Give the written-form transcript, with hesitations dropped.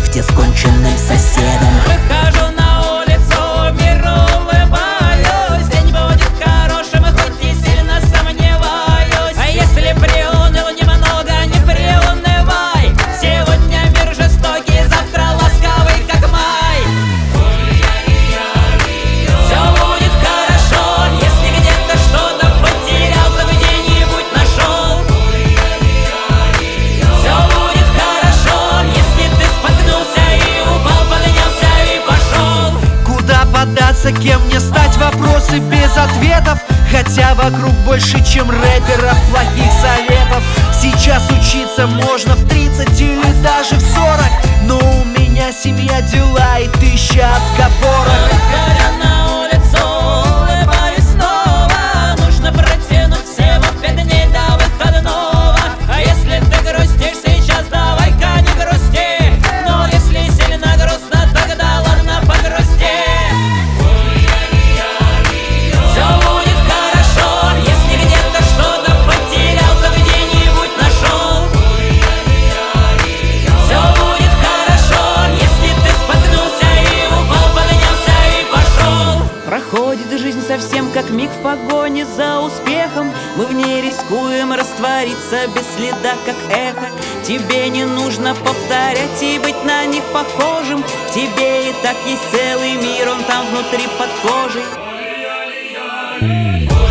лифте с конченным соседом. Выхожу на улицу, миру улыбаюсь. День будет хорошим, хоть и сильно сомневаюсь. А если приуныл немного, не приунывай. Сегодня мир жестокий, завтра ласковый, как май. Все будет хорошо, если где-то что-то потерял, то где-нибудь нашел. Все будет хорошо, если ты споткнулся и упал, поднялся и пошел. Куда податься, кем мне стать, вопросы без ответов. Хотя вокруг больше, чем рэперов, плохих советов. Сейчас учиться можно в 30 или даже в 40, но у меня семья, дела и 1000 отговорок. Выходя на улицу, улыбаюсь снова. Нужно протянуть всего 5 дней до выходного. А если ты грустишь сейчас, давай-ка не грусти. Но если сильно грустно, тогда ладно, погрусти. Все будет хорошо, если где-то что-то потерял, то где-нибудь нашел. Все будет хорошо, если ты споткнулся и упал, поднялся и пошел. Проходит жизнь совсем как миг в погоне за успехом. Мы в ней рискуем раствориться без следа, как эхо. Тебе не нужно повторять и быть на них похожим. В тебе и так есть целый мир, он там внутри под кожей.